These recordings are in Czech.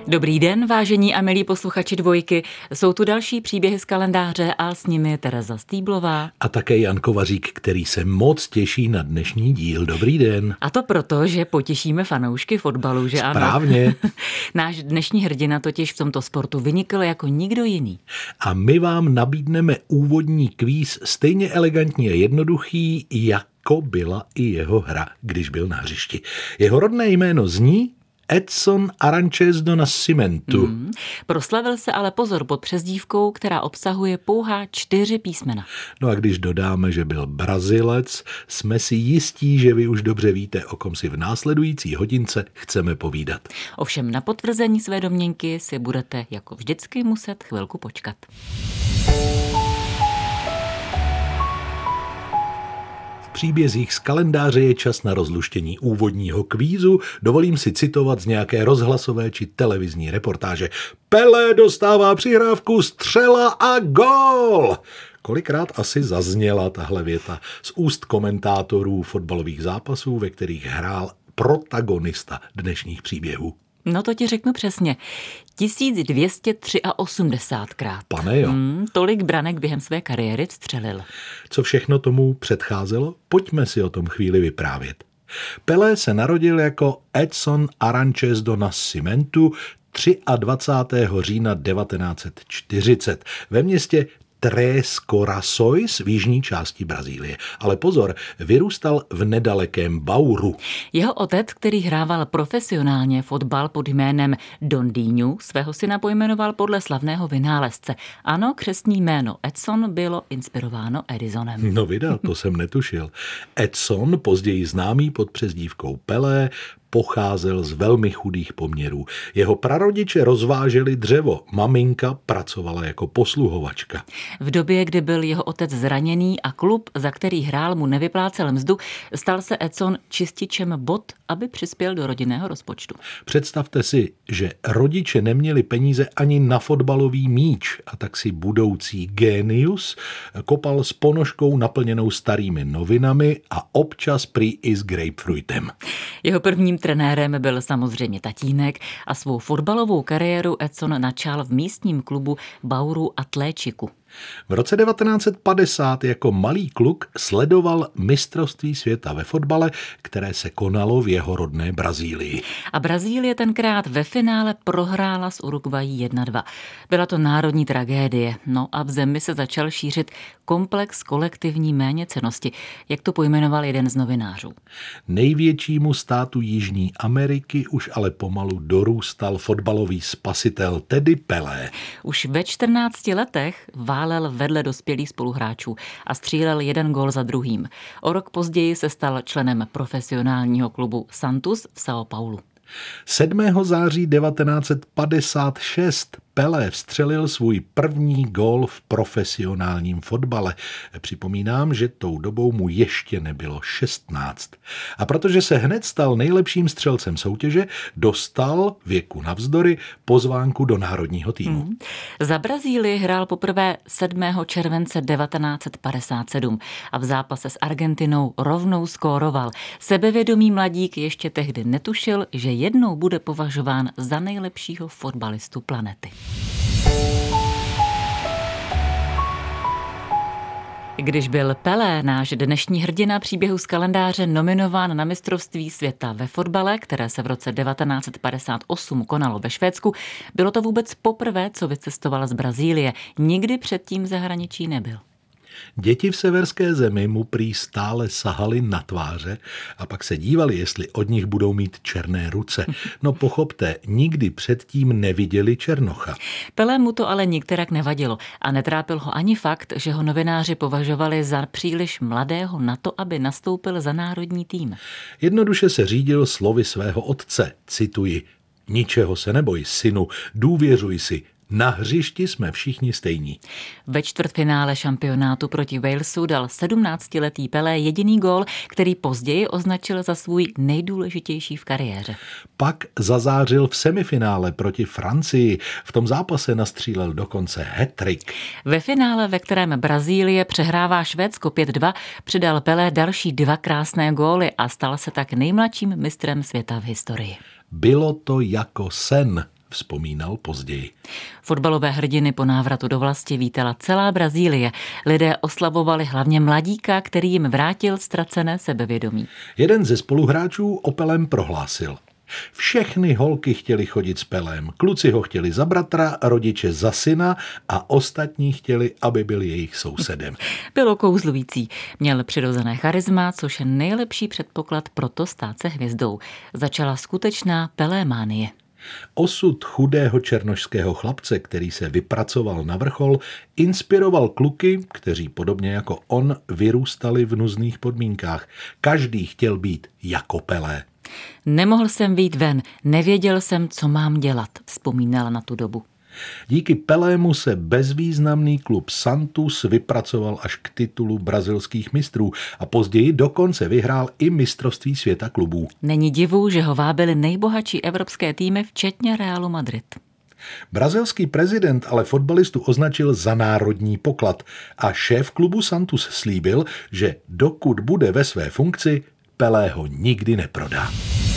Dobrý den, vážení a milí posluchači Dvojky. Jsou tu další příběhy z kalendáře a s nimi Tereza Stýblová. A také Jan Kovařík, který se moc těší na dnešní díl. Dobrý den. A to proto, že potěšíme fanoušky fotbalu, že ano? Správně. Náš dnešní hrdina totiž v tomto sportu vynikl jako nikdo jiný. A my vám nabídneme úvodní kvíz stejně elegantně jednoduchý, jako byla i jeho hra, když byl na hřišti. Jeho rodné jméno zní Edson Arantes do Nascimento. Proslavil se ale pozor pod přezdívkou, která obsahuje pouhá 4 písmena. No a když dodáme, že byl Brazilec, jsme si jistí, že vy už dobře víte, o kom si v následující hodince chceme povídat. Ovšem na potvrzení své domněnky si budete jako vždycky muset chvilku počkat. V příbězích z kalendáře je čas na rozluštění úvodního kvízu. Dovolím si citovat z nějaké rozhlasové či televizní reportáže. Pelé dostává přihrávku, střela a gól! Kolikrát asi zazněla tahle věta z úst komentátorů fotbalových zápasů, ve kterých hrál protagonista dnešních příběhů? No to ti řeknu přesně. 1283krát. Pane jo. Tolik branek během své kariéry vstřelil. Co všechno tomu předcházelo? Pojďme si o tom chvíli vyprávět. Pelé se narodil jako Edson Arantes do Nascimento 23. října 1940 ve městě Três Corações v jižní části Brazílie. Ale pozor, vyrůstal v nedalekém Bauru. Jeho otec, který hrával profesionálně fotbal pod jménem Dondinho, svého syna pojmenoval podle slavného vynálezce. Ano, křestní jméno Edson bylo inspirováno Edisonem. No vida, to jsem netušil. Edson, později známý pod přezdívkou Pelé, pocházel z velmi chudých poměrů. Jeho prarodiče rozváželi dřevo, maminka pracovala jako posluhovačka. V době, kdy byl jeho otec zraněný a klub, za který hrál, mu nevyplácel mzdu, stal se Edson čističem bot, aby přispěl do rodinného rozpočtu. Představte si, že rodiče neměli peníze ani na fotbalový míč a tak si budoucí génius kopal s ponožkou naplněnou starými novinami a občas prý i s grapefruitem. Jeho prvním trenérem byl samozřejmě tatínek a svou fotbalovou kariéru Edson načal v místním klubu Bauru Atlético. V roce 1950 jako malý kluk sledoval mistrovství světa ve fotbale, které se konalo v jeho rodné Brazílii. A Brazílie tenkrát ve finále prohrála s Uruguayí 1-2. Byla to národní tragédie. No a v zemi se začal šířit komplex kolektivní méněcennosti, jak to pojmenoval jeden z novinářů. Největšímu státu Jižní Ameriky už ale pomalu dorůstal fotbalový spasitel, tedy Pelé. Už ve 14 letech válel vedle dospělých spoluhráčů a střílel 1 gól za druhým. O rok později se stal členem profesionálního klubu Santos v São Paulo. 7. září 1956 Pelé vstřelil svůj první gól v profesionálním fotbale. Připomínám, že tou dobou mu ještě nebylo 16. A protože se hned stal nejlepším střelcem soutěže, dostal věku navzdory pozvánku do národního týmu. Za Brazílii hrál poprvé 7. července 1957 a v zápase s Argentinou rovnou skóroval. Sebevědomý mladík ještě tehdy netušil, že jednou bude považován za nejlepšího fotbalistu planety. Když byl Pelé, náš dnešní hrdina příběhu z kalendáře, nominován na mistrovství světa ve fotbale, které se v roce 1958 konalo ve Švédsku, bylo to vůbec poprvé, co vycestoval z Brazílie. Nikdy předtím v zahraničí nebyl. Děti v severské zemi mu prý stále sahaly na tváře a pak se dívali, jestli od nich budou mít černé ruce. No pochopte, nikdy předtím neviděli černocha. Pelé mu to ale nikterak nevadilo a netrápil ho ani fakt, že ho novináři považovali za příliš mladého na to, aby nastoupil za národní tým. Jednoduše se řídil slovy svého otce, cituji: "Ničeho se neboj, synu, důvěřuj si. Na hřišti jsme všichni stejní." Ve čtvrtfinále šampionátu proti Walesu dal 17letý Pelé jediný gól, který později označil za svůj nejdůležitější v kariéře. Pak zazářil v semifinále proti Francii. V tom zápase nastřílel dokonce hat-trick. Ve finále, ve kterém Brazílie přehrává Švédsko 5-2, přidal Pelé další 2 krásné góly a stal se tak nejmladším mistrem světa v historii. Bylo to jako sen, vzpomínal později. Fotbalové hrdiny po návratu do vlasti vítala celá Brazílie. Lidé oslavovali hlavně mladíka, který jim vrátil ztracené sebevědomí. Jeden ze spoluhráčů o Pelém prohlásil: všechny holky chtěli chodit s Pelém, kluci ho chtěli za bratra, rodiče za syna a ostatní chtěli, aby byl jejich sousedem. Bylo kouzlující. Měl přirozené charisma, což je nejlepší předpoklad pro to stát se hvězdou. Začala skutečná Pelémánie. Osud chudého černošského chlapce, který se vypracoval na vrchol, inspiroval kluky, kteří podobně jako on vyrůstali v nuzných podmínkách. Každý chtěl být jako Pelé. Nemohl jsem vyjít ven, nevěděl jsem, co mám dělat, vzpomínala na tu dobu. Díky Pelému se bezvýznamný klub Santos vypracoval až k titulu brazilských mistrů a později dokonce vyhrál i mistrovství světa klubů. Není divu, že ho vábily nejbohatší evropské týmy, včetně Realu Madrid. Brazilský prezident ale fotbalistu označil za národní poklad a šéf klubu Santos slíbil, že dokud bude ve své funkci, Pelé ho nikdy neprodá.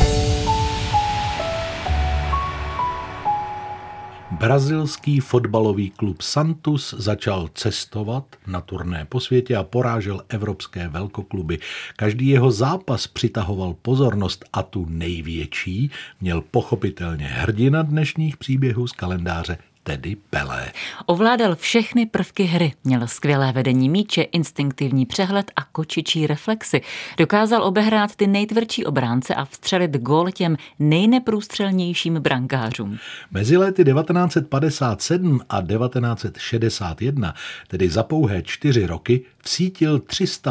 Brazilský fotbalový klub Santos začal cestovat na turné po světě a porážel evropské velkokluby. Každý jeho zápas přitahoval pozornost a tu největší měl pochopitelně hrdina dnešních příběhů z kalendáře, tedy Pelé. Ovládal všechny prvky hry, měl skvělé vedení míče, instinktivní přehled a kočičí reflexy. Dokázal obehrát ty nejtvrdší obránce a vstřelit gól těm nejneprůstřelnějším brankářům. Mezi lety 1957 a 1961, tedy za pouhé 4 roky, vsítil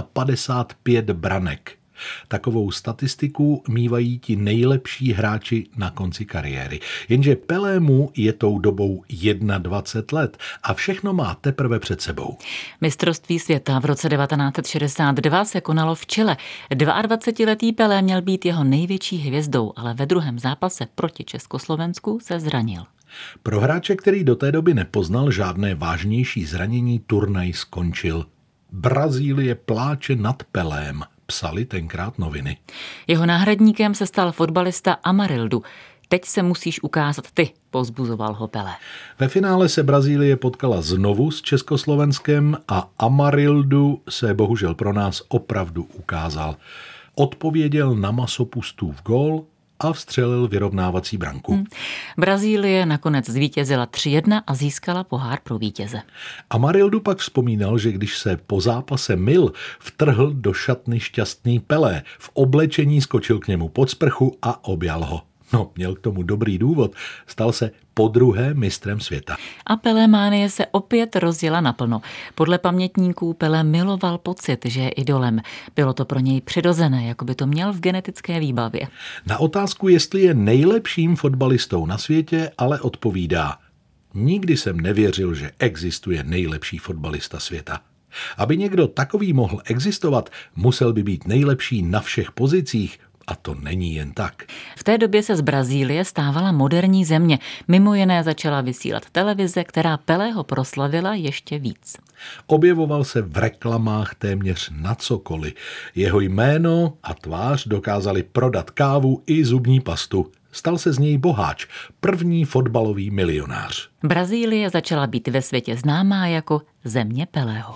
355 branek. Takovou statistiku mívají ti nejlepší hráči na konci kariéry. Jenže Pelému je tou dobou 21 let a všechno má teprve před sebou. Mistrovství světa v roce 1962 se konalo v Chile. 22letý Pelé měl být jeho největší hvězdou, ale ve druhém zápase proti Československu se zranil. Pro hráče, který do té doby nepoznal žádné vážnější zranění, turnaj skončil. Brazílie pláče nad Pelém, psali tenkrát noviny. Jeho náhradníkem se stal fotbalista Amarildu. Teď se musíš ukázat ty, povzbuzoval ho Pelé. Ve finále se Brazílie potkala znovu s Československem a Amarildu se bohužel pro nás opravdu ukázal. Odpověděl na masopustův gól a vstřelil vyrovnávací branku. Brazílie nakonec zvítězila 3-1 a získala pohár pro vítěze. Amarildu pak vzpomínal, že když se po zápase myl, vtrhl do šatny šťastný Pelé. V oblečení skočil k němu pod sprchu a objal ho. No, měl k tomu dobrý důvod. Stal se podruhé mistrem světa. A Pelémánie se opět rozjela naplno. Podle pamětníků Pelé miloval pocit, že je idolem. Bylo to pro něj přirozené, jako by to měl v genetické výbavě. Na otázku, jestli je nejlepším fotbalistou na světě, ale odpovídá: nikdy jsem nevěřil, že existuje nejlepší fotbalista světa. Aby někdo takový mohl existovat, musel by být nejlepší na všech pozicích. A to není jen tak. V té době se z Brazílie stávala moderní země. Mimo jiné začala vysílat televize, která Pelého proslavila ještě víc. Objevoval se v reklamách téměř na cokoliv. Jeho jméno a tvář dokázali prodat kávu i zubní pastu. Stal se z něj boháč, první fotbalový milionář. Brazílie začala být ve světě známá jako země Pelého.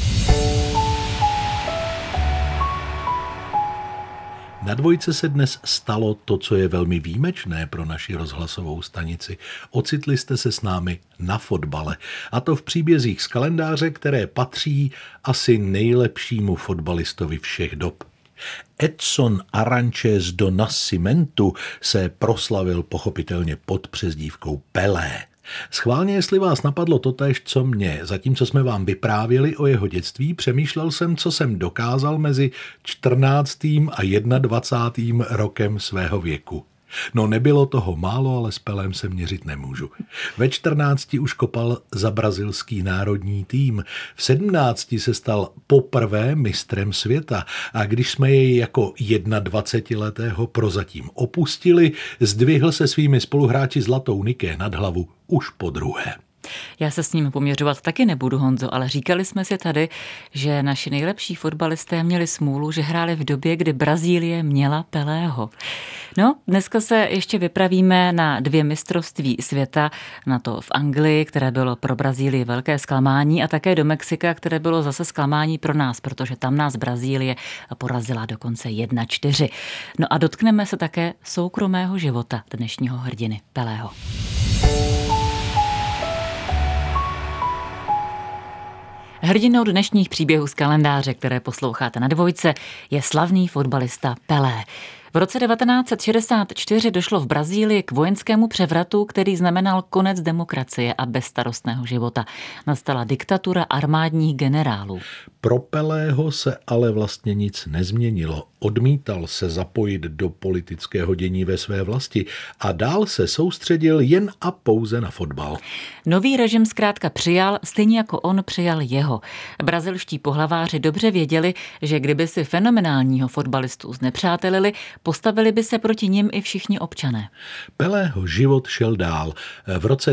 Na Dvojce se dnes stalo to, co je velmi výjimečné pro naši rozhlasovou stanici. Ocitli jste se s námi na fotbale. A to v příbězích z kalendáře, které patří asi nejlepšímu fotbalistovi všech dob. Edson Arantes do Nascimentu se proslavil pochopitelně pod přezdívkou Pelé. Schválně, jestli vás napadlo totéž, co mě, zatímco jsme vám vyprávěli o jeho dětství, přemýšlel jsem, co jsem dokázal mezi 14. a 21. rokem svého věku. No, nebylo toho málo, ale s Pelém se měřit nemůžu. Ve 14 už kopal za brazilský národní tým. V 17 se stal poprvé mistrem světa a když jsme jej jako 21letého prozatím opustili, zdvihl se svými spoluhráči zlatou niké nad hlavu už po druhé. Já se s ním poměřovat taky nebudu, Honzo, ale říkali jsme si tady, že naši nejlepší fotbalisté měli smůlu, že hráli v době, kdy Brazílie měla Pelého. No, dneska se ještě vypravíme na 2 mistrovství světa, na to v Anglii, které bylo pro Brazílii velké zklamání, a také do Mexika, které bylo zase zklamání pro nás, protože tam nás Brazílie porazila dokonce 1-4. No a dotkneme se také soukromého života dnešního hrdiny Pelého. Hrdinou dnešních příběhů z kalendáře, které posloucháte na Dvojce, je slavný fotbalista Pelé. V roce 1964 došlo v Brazílii k vojenskému převratu, který znamenal konec demokracie a bezstarostného života. Nastala diktatura armádních generálů. Pro Pelého se ale vlastně nic nezměnilo. Odmítal se zapojit do politického dění ve své vlasti a dál se soustředil jen a pouze na fotbal. Nový režim zkrátka přijal, stejně jako on přijal jeho. Brazilští pohlaváři dobře věděli, že kdyby si fenomenálního fotbalistu znepřátelili, postavili by se proti nim i všichni občané. Pelého život šel dál. V roce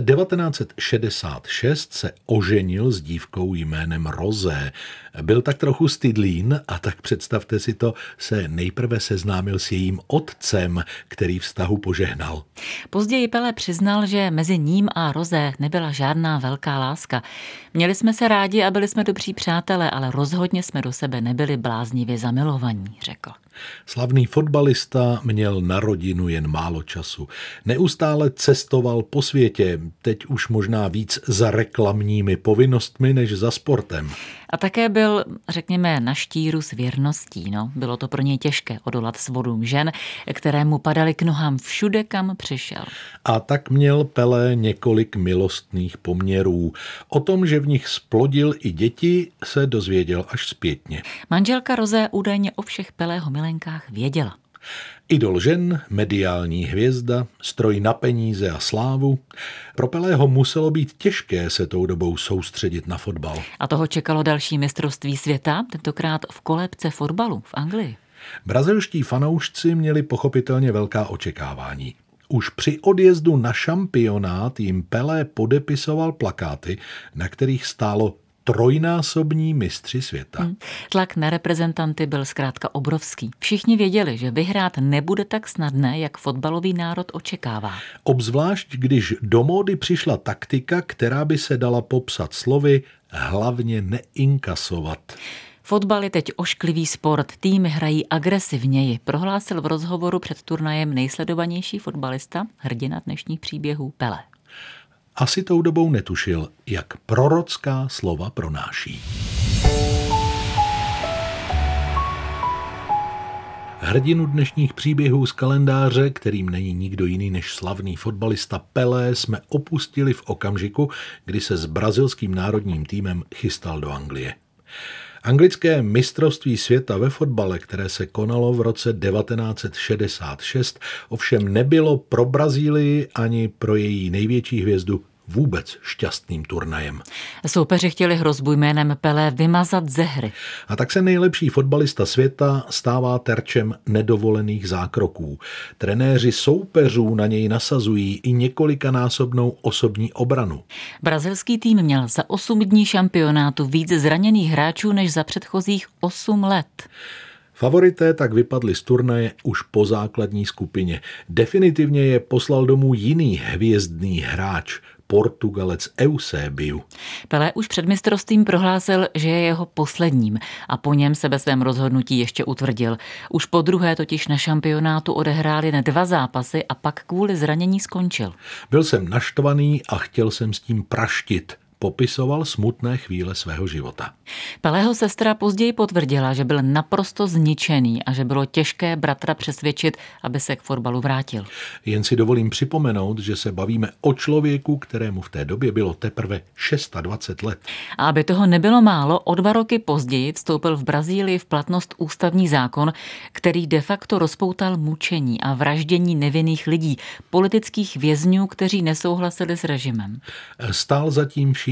1966 se oženil s dívkou jménem Rosé. Byl tak trochu stydlín a tak představte si to, se nejprve seznámil s jejím otcem, který vztahu požehnal. Později Pelé přiznal, že mezi ním a Rosé nebyla žádná velká láska. Měli jsme se rádi a byli jsme dobří přátelé, ale rozhodně jsme do sebe nebyli bláznivě zamilovaní, řekl. Slavný fotbalista měl na rodinu jen málo času. Neustále cestoval po světě, teď už možná víc za reklamními povinnostmi než za sportem. A také byl, řekněme, na štíru s věrností. Bylo to pro něj těžké odolat svodům žen, které mu padaly k nohám všude, kam přišel. A tak měl Pelé několik milostných poměrů. O tom, že v nich splodil i děti, se dozvěděl až zpětně. Manželka Rosé údajně o všech Pelého milenkách věděla. Idol žen, mediální hvězda, stroj na peníze a slávu. Pro Pelého muselo být těžké se tou dobou soustředit na fotbal. A toho čekalo další mistrovství světa, tentokrát v kolébce fotbalu v Anglii. Brazilští fanoušci měli pochopitelně velká očekávání. Už při odjezdu na šampionát jim Pelé podepisoval plakáty, na kterých stálo trojnásobní mistři světa. Tlak na reprezentanty byl zkrátka obrovský. Všichni věděli, že vyhrát nebude tak snadné, jak fotbalový národ očekává. Obzvlášť, když do módy přišla taktika, která by se dala popsat slovy hlavně neinkasovat. Fotbal je teď ošklivý sport, týmy hrají agresivněji, prohlásil v rozhovoru před turnajem nejsledovanější fotbalista, hrdina dnešních příběhů Pelé. Asi tou dobou netušil, jak prorocká slova pronáší. Hrdinu dnešních příběhů z kalendáře, kterým není nikdo jiný než slavný fotbalista Pelé, jsme opustili v okamžiku, kdy se s brazilským národním týmem chystal do Anglie. Anglické mistrovství světa ve fotbale, které se konalo v roce 1966, ovšem nebylo pro Brazílii ani pro její největší hvězdu vůbec šťastným turnajem. Soupeři chtěli hrozbu jménem Pelé vymazat ze hry. A tak se nejlepší fotbalista světa stává terčem nedovolených zákroků. Trenéři soupeřů na něj nasazují i několikanásobnou osobní obranu. Brazilský tým měl za 8 dní šampionátu víc zraněných hráčů než za předchozích 8 let. Favorité tak vypadli z turnaje už po základní skupině. Definitivně je poslal domů jiný hvězdný hráč, Portugalec Eusébio. Pelé už před mistrovstvím prohlásil, že je jeho posledním a po něm se ve svém rozhodnutí ještě utvrdil. Už po druhé totiž na šampionátu odehráli jen 2 zápasy a pak kvůli zranění skončil. Byl jsem naštvaný a chtěl jsem s tím praštit. Popisoval smutné chvíle svého života. Pelého sestra později potvrdila, že byl naprosto zničený a že bylo těžké bratra přesvědčit, aby se k fotbalu vrátil. Jen si dovolím připomenout, že se bavíme o člověku, kterému v té době bylo teprve 26 let. A aby toho nebylo málo, o 2 roky později vstoupil v Brazílii v platnost ústavní zákon, který de facto rozpoutal mučení a vraždění nevinných lidí, politických vězňů, kteří nesouhlasili s režimem. Stál zatím vším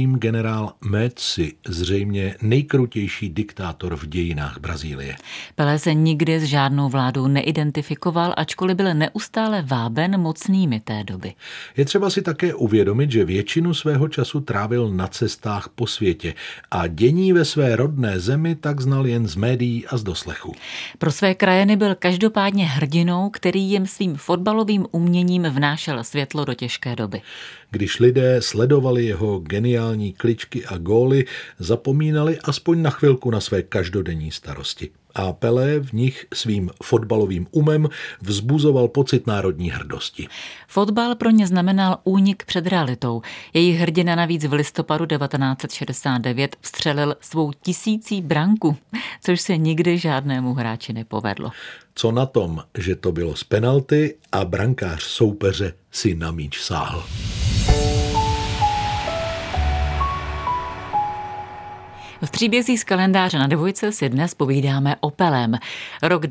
režim generál Médici, zřejmě nejkrutější diktátor v dějinách Brazílie. Pelé se nikdy s žádnou vládou neidentifikoval, ačkoliv byl neustále váben mocnými té doby. Je třeba si také uvědomit, že většinu svého času trávil na cestách po světě a dění ve své rodné zemi tak znal jen z médií a z doslechu. Pro své krajany byl každopádně hrdinou, který jim svým fotbalovým uměním vnášel světlo do těžké doby. Když lidé sledovali jeho geniální kličky a góly, zapomínali aspoň na chvilku na své každodenní starosti. A Pelé v nich svým fotbalovým umem vzbuzoval pocit národní hrdosti. Fotbal pro ně znamenal únik před realitou. Jejich hrdina navíc v listopadu 1969 vstřelil svou 1000. branku, což se nikdy žádnému hráči nepovedlo. Co na tom, že to bylo z penalty a brankář soupeře si na míč sáhl. V příbězích z kalendáře na dvojce si dnes povídáme o Pelém. Rok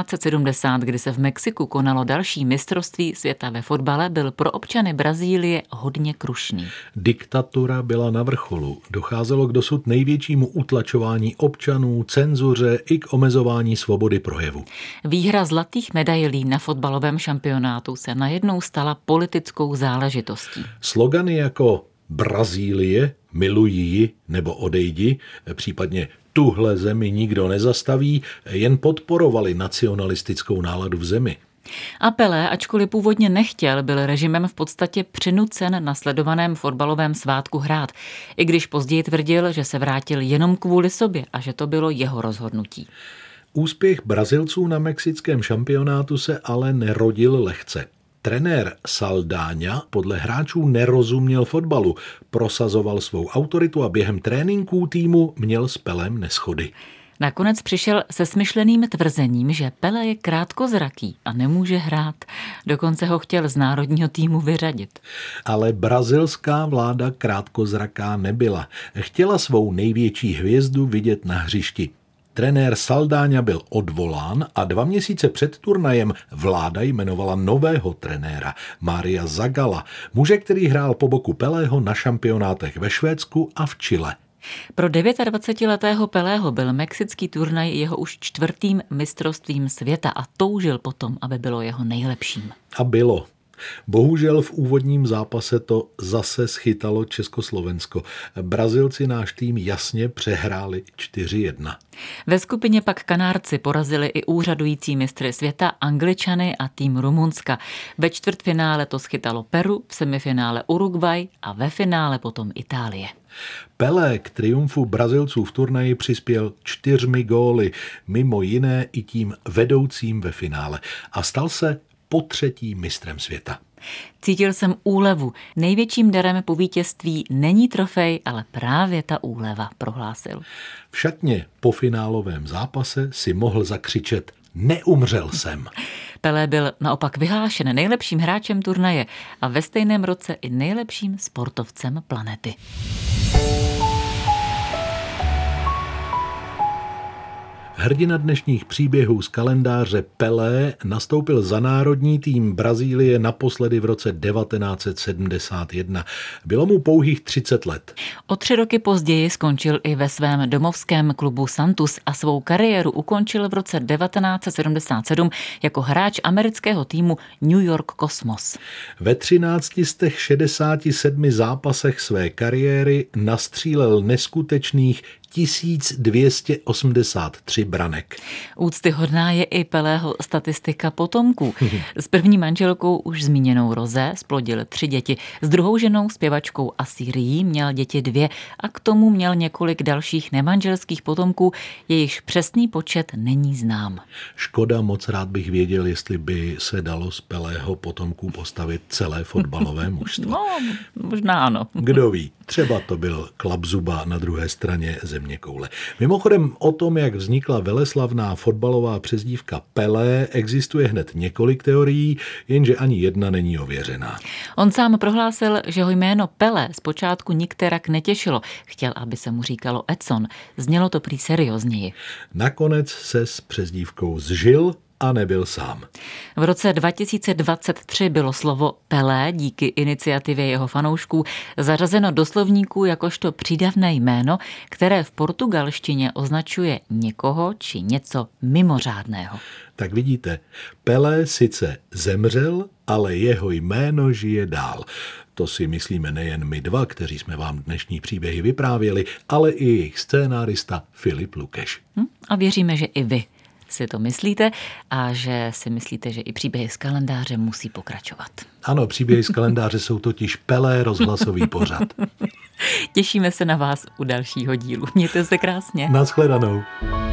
1970, kdy se v Mexiku konalo další mistrovství světa ve fotbale, byl pro občany Brazílie hodně krušný. Diktatura byla na vrcholu. Docházelo k dosud největšímu utlačování občanů, cenzuře i k omezování svobody projevu. Výhra zlatých medailí na fotbalovém šampionátu se najednou stala politickou záležitostí. Slogany jako Brazílie, miluj ji nebo odejdi, případně tuhle zemi nikdo nezastaví, jen podporovali nacionalistickou náladu v zemi. A Pelé, ačkoliv původně nechtěl, byl režimem v podstatě přinucen na sledovaném fotbalovém svátku hrát, i když později tvrdil, že se vrátil jenom kvůli sobě a že to bylo jeho rozhodnutí. Úspěch Brazilců na mexickém šampionátu se ale nerodil lehce. Trenér Saldáňa podle hráčů nerozuměl fotbalu, prosazoval svou autoritu a během tréninků týmu měl s Pelem neshody. Nakonec přišel se smyšleným tvrzením, že Pelé je krátkozraký a nemůže hrát. Dokonce ho chtěl z národního týmu vyřadit. Ale brazilská vláda krátkozraká nebyla. Chtěla svou největší hvězdu vidět na hřišti. Trenér Saldáňa byl odvolán a 2 měsíce před turnajem vláda jmenovala nového trenéra, Mária Zagala, muže, který hrál po boku Pelého na šampionátech ve Švédsku a v Chile. Pro 29letého Pelého byl mexický turnaj jeho už 4. mistrovstvím světa a toužil potom, aby bylo jeho nejlepším. A bylo. Bohužel v úvodním zápase to zase schytalo Československo. Brazilci náš tým jasně přehráli 4-1. Ve skupině pak Kanárci porazili i úřadující mistry světa Angličany a tým Rumunska. Ve čtvrtfinále to schytalo Peru, v semifinále Uruguay a ve finále potom Itálie. Pelé k triumfu Brazilců v turnaji přispěl 4 góly, mimo jiné i tím vedoucím ve finále a stal se po 3. mistrem světa. Cítil jsem úlevu. Největším darem po vítězství není trofej, ale právě ta úleva, prohlásil. V šatně po finálovém zápase si mohl zakřičet: neumřel jsem. Pelé byl naopak vyhlášen nejlepším hráčem turnaje a ve stejném roce i nejlepším sportovcem planety. Hrdina dnešních příběhů z kalendáře Pelé nastoupil za národní tým Brazílie naposledy v roce 1971. Bylo mu pouhých 30 let. O 3 roky později skončil i ve svém domovském klubu Santos a svou kariéru ukončil v roce 1977 jako hráč amerického týmu New York Cosmos. Ve 1367 zápasech své kariéry nastřílel neskutečných 1283 branek. Úctyhodná je i Pelého statistika potomků. S první manželkou už zmíněnou Rosé splodil 3 děti. S druhou ženou, zpěvačkou Asírií, měl děti 2 a k tomu měl několik dalších nemanželských potomků, jejichž přesný počet není znám. Škoda, moc rád bych věděl, jestli by se dalo z Pelého potomků postavit celé fotbalové mužstvo. No, možná ano. Kdo ví, třeba to byl Klapzuba na druhé straně zeměkoule. Mimochodem o tom, jak vznikla veleslavná fotbalová přezdívka Pelé, existuje hned několik teorií, jenže ani jedna není ověřená. On sám prohlásil, že ho jméno Pelé zpočátku nikterak netěšilo. Chtěl, aby se mu říkalo Edson. Znělo to prý seriózněji. Nakonec se s přezdívkou zžil a nebyl sám. V roce 2023 bylo slovo Pelé díky iniciativě jeho fanoušků zařazeno do slovníku jakožto přídavné jméno, které v portugalštině označuje někoho či něco mimořádného. Tak vidíte, Pelé sice zemřel, ale jeho jméno žije dál. To si myslíme nejen my dva, kteří jsme vám dnešní příběhy vyprávěli, ale i jejich scénárista Filip Lukeš. A věříme, že i vy si to myslíte a že si myslíte, že i příběhy z kalendáře musí pokračovat. Ano, příběhy z kalendáře jsou totiž Pelé rozhlasový pořad. Těšíme se na vás u dalšího dílu. Mějte se krásně. Naschledanou.